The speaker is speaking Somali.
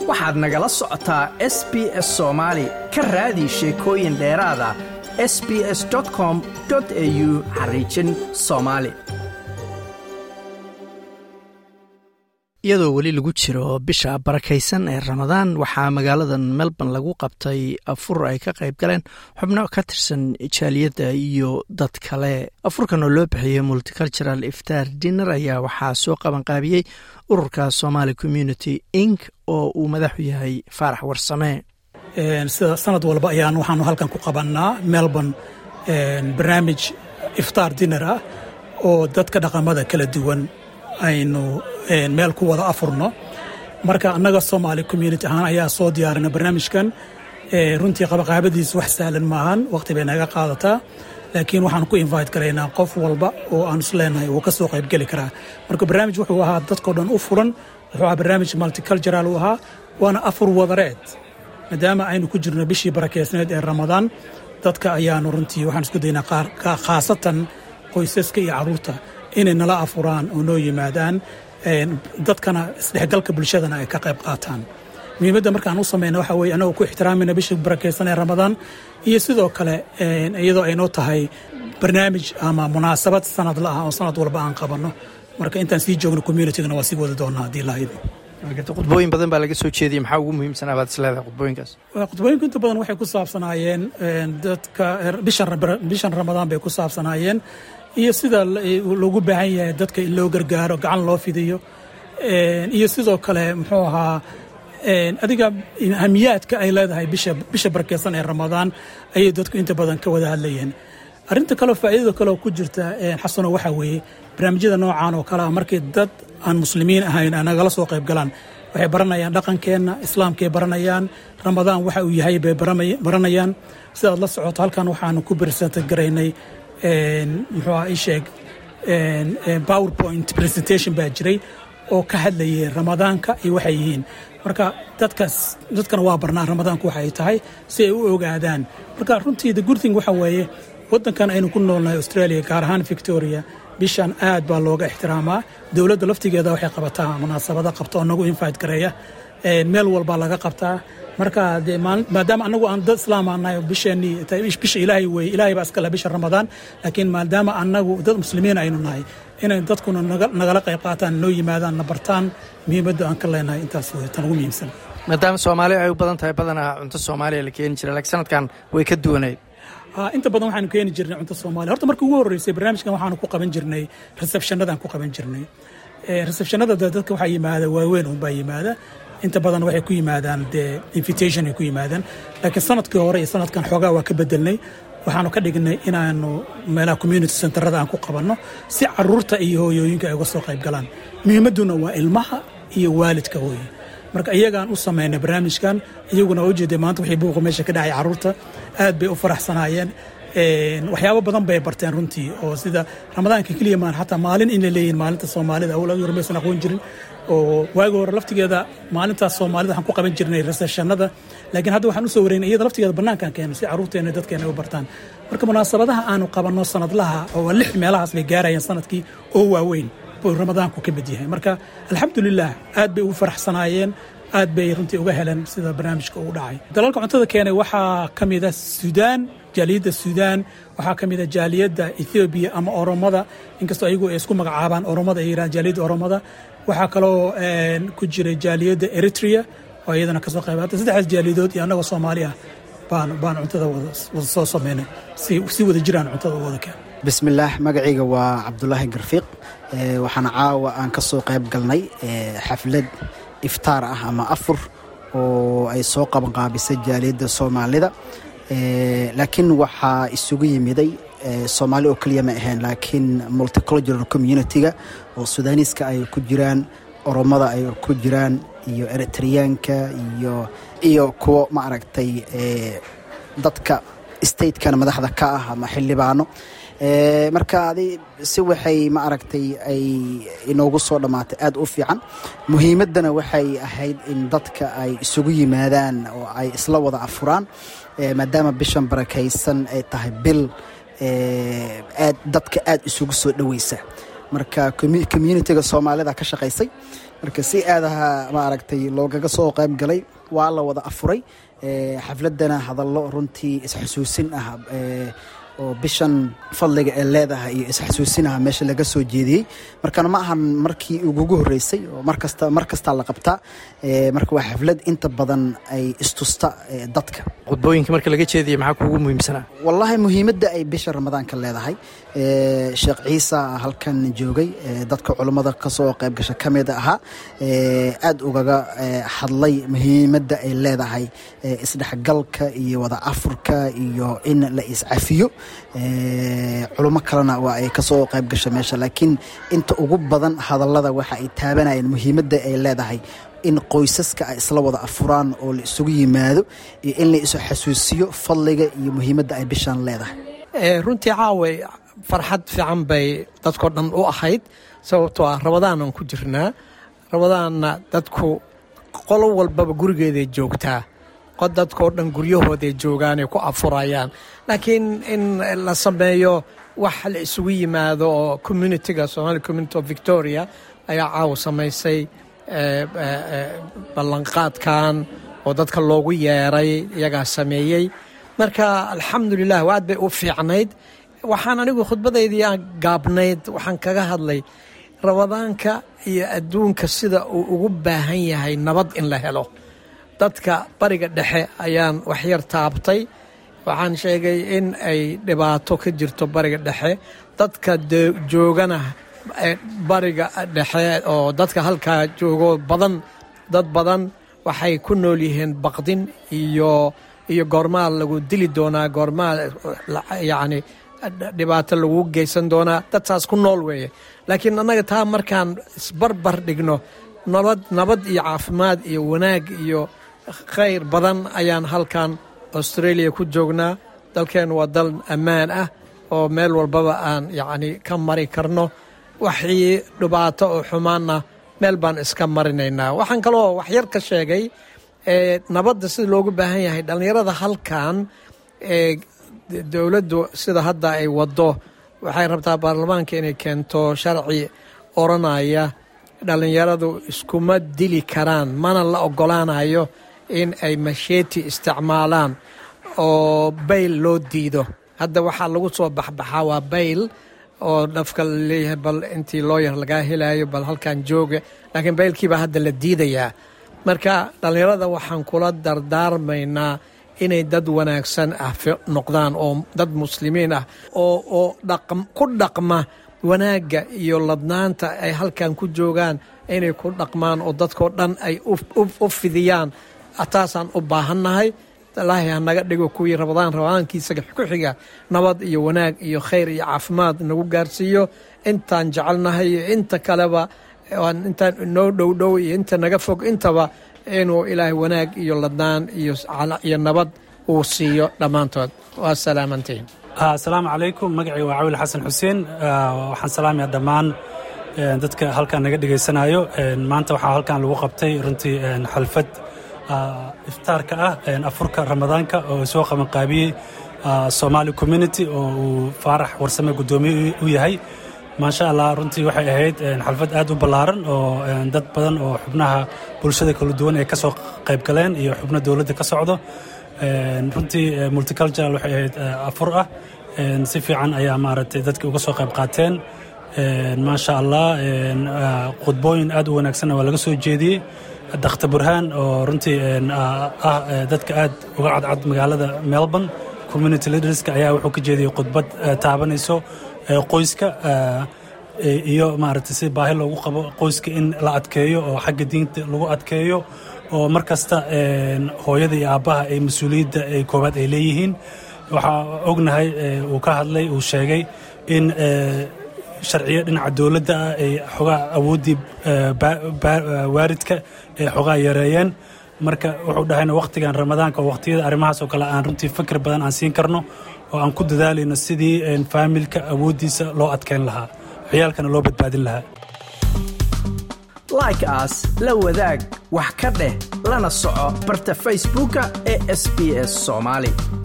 waxaad nagala socotaa SBS Soomaali ka raadi sheekooyin dheeraada sbs.com.au/Somali. iyadoo weli lagu jiro bisha barakaysan ee Ramadaan waxaa magaaladan Melbourne lagu qabtay afur ay ka qayb galeen xubno ka tirsan jaaliyadda iyo dad kale. afurkan oo loo bixiyay Multicultural Iftar Dinner ayaa waxaa soo qaban qaabiyay ururka Somali Community Inc oo uu madaxu yahay Faarax Warsame. sida sanad walba ayaan waxaanu halkan ku qabanaa Melbourne barnaamij Iftar Dinner ah oo dadka dhaqamada kala duwan aynu meel ku wada afurno. marka annaga Somali Community ahaan ayaa soo diyaarinay barnaamijkan. runtii qabaqaabadiisu wax sahlan maahan, waqti bay naga qaadataa, laakiin waxaan ku invite karaynaa qof walba oo aan isleenahay uu ka soo qayb geli karaa. marka barnaamij wuxuu ahaa dadkoo dhan u furan, wuxuu ahaa barnaamij multicultural u ahaa, waana afur wadareed maadaama aynu ku jirno bishii barakeysneed ee Ramadaan. dadka ayaanu runtii waxaan isku daynaa khaasatan qoysaska iyo caruurta inay nala afuraan oo noo yimaadaan, dadkana isdhexgalka bulshadana ay ka qayb qaataan. muhiimadda markaan u samayna waxa weeye anagoo ku ixtiraamayna bisha barakeysan ee Ramadaan, iyo sidoo kale iyadoo ay noo tahay barnaamij ama munaasabad sanadla ah oo sanad walba aan qabanno. marka intaan sii joogno communitygana waa sii wada doonaa haddii la haydo. khudbooyin badan baa laga soo jeediyey, maxaa ugu muhiimsanaa baad isleedahay khudbooyinkaas? khudbooyinku inta badan waxay ku saabsanaayeen dadka bishan Ramadaan bay ku saabsanaayeen, iyo sida loogu baahan yahay dadka in loo gargaaro, gacan loo fidiyo, iyo sidoo kale muxuu ahaa adiga ahamiyaadka ay leedahay bisha barakeysan ee Ramadaan ayay dadku inta badan ka wada hadlayeen. arrinta kale faa'iidada kale oo ku jirta xasano waxa weeye barnaamijyada noocan oo kale markii dad aan muslimiin ahayn nagala soo qayb galaan, waxay baranayaan dhaqankeena islaamkay baranayaan, Ramadaan waxa uu yahay bay baranayaan. sidaad la socoto halkan waxaanu ku present garaynay PowerPoint presentation baa jiray oo ka hadlayay Ramadaanka iyo waxay yihiin. marka dadkana waa barnaa Ramadaanku waxay tahay si ay u ogaadaan. marka runtii the good thing waxa weeye wadankan aynu ku noolnahay Australia, gaar ahaan Victoria, bishan aad baa looga ixtiraamaa. dawladda laftigeeda waxay qabataa munaasabada qabto oo nagu invite gareeya, meel walba laga qabtaa. marka maadaama anagu aan dad islaam aanahay, bisha ilaahay baa iska leh bisha Ramadaan, laakiin maadaama anagu dad muslimiin aynu nahay, inay dadkuna nagala qayb qaataan, noo yimaadaan, na bartaan, muhiimadda aan ka leenahay intaas way tan ugu muhiimsan. maadaama Soomaali ay u badan tahay badanaa cunto Soomaaliya la keeni jiray, laakiin sanadkan way ka duwanayd. inta badan waxaanu keeni jirnay cunto Soomaali. horta markii ugu horeysay barnaamijkan waxaanu ku qaban jirnay receptionadaan ku qaban jirnay. receptionada dadka waxaa yimaada waaweyn un baa yimaada, inta badan waxay ku yimaadaan invitation ay ku yimaadaan, laakiin sanadkii hore iyo sanadkan xoogaa waa ka bedelnay. waxaanu ka dhignay inaanu meelaha community centerada aan ku qabanno si caruurta iyo hooyooyinka ay uga soo qayb galaan. muhiimadduna waa ilmaha iyo waalidka hooye. marka iyagaan u samaynay barnaamijkan, iyaguna u jeeday maanta wixii buuqa meesha ka dhacay caruurta aad bay u faraxsanaayeen. waxyaabo badan bay barteen runtii, oo sida Ramadaanka kaliya maan xataa maalin in la leeyahay maalinta Soomaalida awal maysan aqoon jirin, oo waagi hore laftigeeda maalintaas Soomaalida waxaan ku qaban jirnay receptionada, laakiin hadda waxaan u soo wareynay iyada laftigeeda banaankan keeno si caruurteena dadkeena u bartaan. marka munaasabadaha aanu qabanno sanadlaha oo 6 meelahaas bay gaarayaan sanadkii oo waaweyn oo Ramadaanku ka mid yahay. marka alxamdulillah aad bay ugu faraxsanaayeen, aad bay runtii uga heleen sida barnaamijka uu dhacay. dalalka cuntada keenay waxaa ka mid ah Suudaan, jaaliyadda Suudaan, waxaa ka mid ah jaaliyadda Ethiopia ama Oromada, inkastoo ayagu ay isku magacaabaan Oromada, ay yiraahdaan jaaliyadda Oromada. waxaa kaloo ku jiray jaaliyadda Eritrea oo iyadana ka soo qaybatay. saddexdaas jaaliyadood iyo anagoo Soomaali ah baan cuntada wada soo sameynay si wada jiraan cuntada wada keen. bismillaah, magacayga waa Cabdullaahi Garfiiq. waxaana caawa aan ka soo qayb galnay xaflad iftaar ah ama afur oo ay soo qaban qaabisay jaaliyadda Soomaalida. laakiin waxaa isugu yimiday Soomaali oo kaliya ma ahayn, laakiin multicultural community-ga oo Suudaaniska ay ku jiraan, Oromada ay ku jiraan, iyo Eritreanka iyo kuwa ma aragtay dadka state-kana madaxda ka ah ama xildhibaano. marka si waxay ma aragtay ay inoogu soo dhamaatay aad u fiican. muhiimadana waxay ahayd in dadka ay isugu yimaadaan oo ay isla wada afuraan, maadaama bishan barakaysan ay tahay bil dadka aad isugu soo dhaweysa. marka communityga soomaalida ka shaqaysay marka si aadaha maaragtay loogaga soo qayb galay waa la wada afuray xafladana hadallo runtii isxasuusin ah oo bishan fadliga ee leedahay iyo isxasuusinaha meesha laga soo jeediyey markana ma ahan markii ugu horeysay oo markasta la qabtaa marka waa xaflad inta badan ay istusta dadka khudbooyinka marka laga jeediyey maxaa kuugu muhiimsanaa wallahi muhiimadda ay bisha ramadaanka leedahay sheekh ciisa halkan joogay dadka culummada ka soo qayb gasha ka mid ahaa aad ugaga hadlay muhiimadda ay leedahay isdhexgalka iyo wada afurka iyo in la iscafiyo culummo kalena waa ay ka soo qayb gasha meesha laakiin inta ugu badan hadallada waxa ay taabanayeen muhiimadda ay leedahay in qoysaska ay isla wada afuraan oo la isugu yimaado iyo in la isu xasuusiyo fadliga iyo muhiimadda ay bishaan leedahay runtii caawe farxad fiican bay dadkoo dhan u ahayd sababtoo ah rabadaanan ku jirnaa rabadaanna dadku qolo walbaba gurigeeday joogtaa dadkoo dhan guryahooday joogaanay ku afurayaan laakiin in la sameeyo wax la isugu yimaado oo communityga Somali Community of Victoria ayaa caawa samaysay ballanqaadkan oo dadka loogu yeeray iyagaa sameeyey marka alxamdulilah waad bay u fiicnayd waxaan anigu khudbadaydii aan gaabnayd waxaan kaga hadlay rabadaanka iyo adduunka sida uu ugu baahan yahay nabad in la helo dadka bariga dhexe ayaan waxyar taabtay waxaan sheegay in ay dhibaato ka jirto bariga dhexe dadka joogana bariga dhexe oo dadka halkaa joogo dad badan waxay ku nool yihiin baqdin iyo goormaa lagu dili doonaa goormaa yacni dhibaato lagu geysan doonaa dadtaas ku nool weeye laakiin annaga taa markaan isbarbar dhigno nabad iyo caafimaad iyo wanaag iyo khayr badan ayaan halkan Australia ku joognaa dalkeen waa dal ammaan ah oo meel walbaba aan yacni ka mari karno waxii dhibaato oo xumaana meel baan iska marinaynaa waxaan kaloo waxyar ka sheegay nabadda sida loogu baahan yahay dhallinyarada halkan dowladdu sida hadda ay wado waxay rabtaa baarlamaanka inay keento sharci oranaya dhallinyaradu iskuma dili karaan mana la ogolaanayo in ay machete isticmaalaan oo bayl loo diido hadda waxaa lagu soo baxbaxaa waa bayl oo dhafka leeyahay bal intii looyar lagaa helayo bal halkan jooga laakiin baylkiibaa hadda la diidayaa marka dhallinyarada waxaan kula dardaarmaynaa inay dad wanaagsan ah noqdaan oo dad muslimiin ah oo ku dhaqma wanaagga iyo ladnaanta ay halkan ku joogaan inay ku dhaqmaan oo dadkoo dhan ay u fidiyaan taasaan u baahannahay ilaahay ha naga dhigo kuwii rabadaankiisa ku xiga nabad iyo wanaag iyo khayr iyo caafimaad nagu gaarsiiyo intaan jecelnahay iyo inta kaleba intaan noo dhowdhow iyo inta naga fog intaba inuu ilaahay wanaag iyo ladnaan iyo nabad uu siiyo dhammaantood waa salaamantiin asalaamu calaykum magacii waa cawil xasan xuseen waxaan salaamayaa dhammaan dadka halkan naga dhegaysanayo maanta waxaa halkan lagu qabtay runtii xalfad iftaarka ah afurka ramadaanka oo soo qabanqaabiyey Somali Community oo uu Faarax Warsame gudoomiye u yahay maasha Allah runtii waxay ahayd xalfad aad u ballaaran oo dad badan oo xubnaha bulshada kala duwan ay ka soo qayb galeen iyo xubno dawladda ka socdo runtii multicultural waxay ahayd afur ah si fiican ayaa maaragtay dadka uga soo qayb qaateen maasha Allah khudbooyin aad u wanaagsan waa laga soo jeediyey Dr. Burhaan oo runtii dadka aad uga cadcad magaalada Melbourne community leaderska ayaa wuxuu ka jeediyey khudbad taabanayso qoyska iyo maaragtay si baahi loogu qabo qoyska in la adkeeyo oo xagga diinta lagu adkeeyo oo markasta hooyada iyo aabbaha ay mas-uuliyadda ay koowaad ay leeyihiin waxaa ognahay uu ka hadlay uu sheegay in sharciyo dhinaca dowladda ah ay xogaa awooddii waaridka ay xogaa yareeyeen marka wuxuu dhahayna wakhtigan ramadaanka oo wakhtiyada arrimahaas oo kale aan runtii fikir badan aan siin karno oo aan ku dadaalayno sidii faamilka awooddiisa loo adkeyn lahaa ciyaalkana loo badbaadin lahaa like as la wadaag wax ka dheh lana soco barta facebooka ee SBS Somali